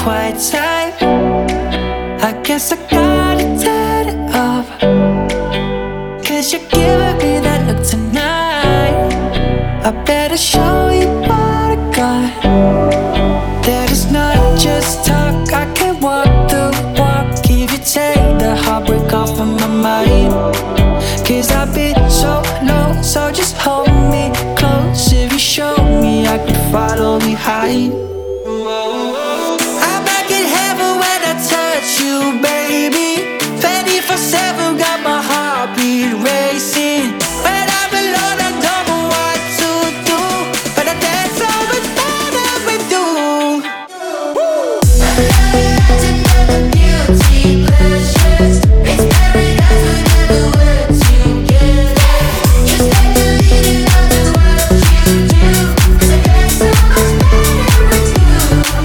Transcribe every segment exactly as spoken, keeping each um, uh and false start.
quiet time. I guess I gotta turn it off, cause you're giving me that look tonight. I better show you what I got. That is not just talk, I can walk the walk. If you take the heartbreak off of my mind, cause I've been so low, so just hold me close. If you show me, I can follow behind. I'm back in heaven when I touch you, baby. twenty-four seven, got my heartbeat racing. When I'm alone, I don't know what to do, but I dance over that with you. Guilty pleasures, it's paradise whenever we're together. Just like the leading of the world you do, 'cause I dance so much better with you.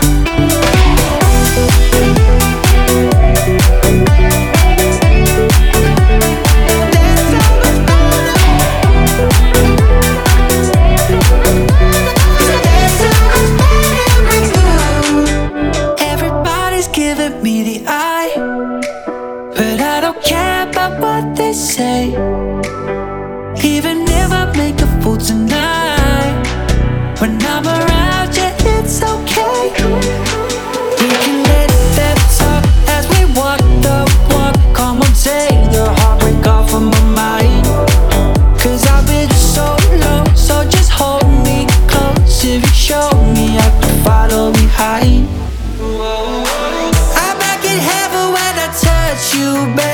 Everybody's giving me the eye, but I don't care about what they say. Even if I make a fool tonight, when I'm around you, it's okay. We can let them talk as we walk the walk. Come on, take the heartbreak off of my mind, cause I've been so low, so just hold me close. If you show me, I can follow behind. I'm back in heaven when I touch you, baby.